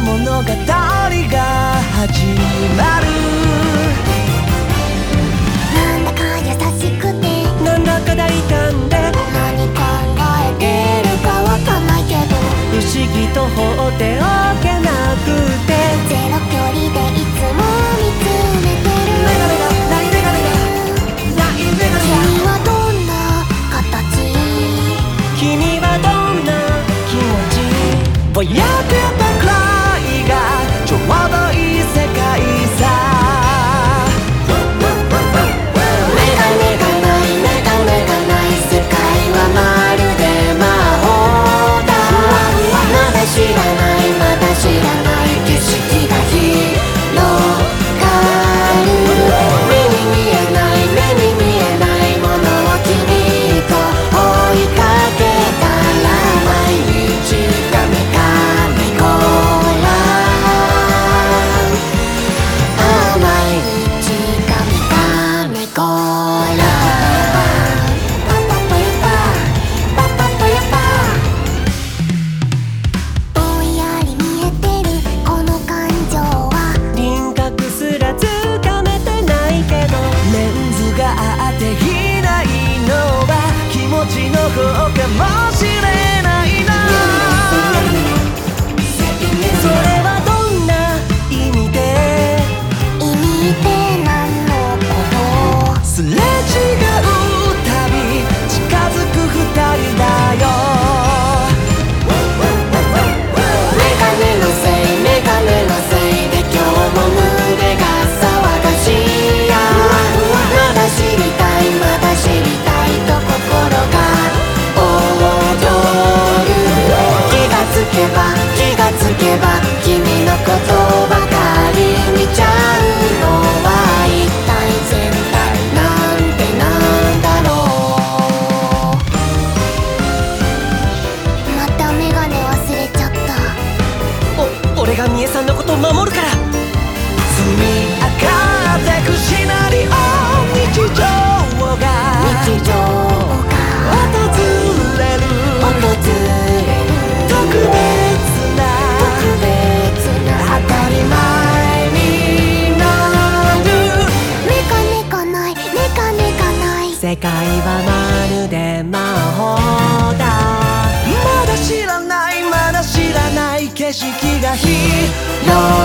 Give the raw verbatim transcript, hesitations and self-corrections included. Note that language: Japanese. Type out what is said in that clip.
物語が始まる。 なんだか優しくてなんだか大胆で何考えてるかわかんないけど不思議と放っておけなくてゼロ距離でいつも見つめてる。 メガネがないメガネがないメガネが君はどんな形？ 君はどんな気持ち？ぼやけたくらいがちょうどいい世界さ。 メガネがないメガネがない世界はまるで魔法だ。まだ知らないまだ知らない景色が広がる。目に見えない目に見えないものを君と追いかけたら毎日がメガネゴーラン。ああ毎日がメガネゴーラン。パパパヤパパパパヤパ。ぼんやり見えてるこの感情は輪郭すらつかめてないけどレンズがあっていないのは気持ちの方かもしれないな。それはどんな意味で意味って何のこと？ すれ違うたび近づく二人だよ。 メガネのせいメガネのせいで今日も胸が騒がしいや。まだ知りたいまだ知りたいと心が踊る。気がつけば気がつけば君のことばかり見ちゃうのは一体全体なんてなんだろう。またメガネ忘れちゃった。 お俺がみえさんのこと守るから。積み上がってくシナリオ日常が日常が訪れる訪れる特別な特別な当たり前になる。 メガネがないメガネがない世界はまるで魔法だ。まだ知らないまだ知らない景色が広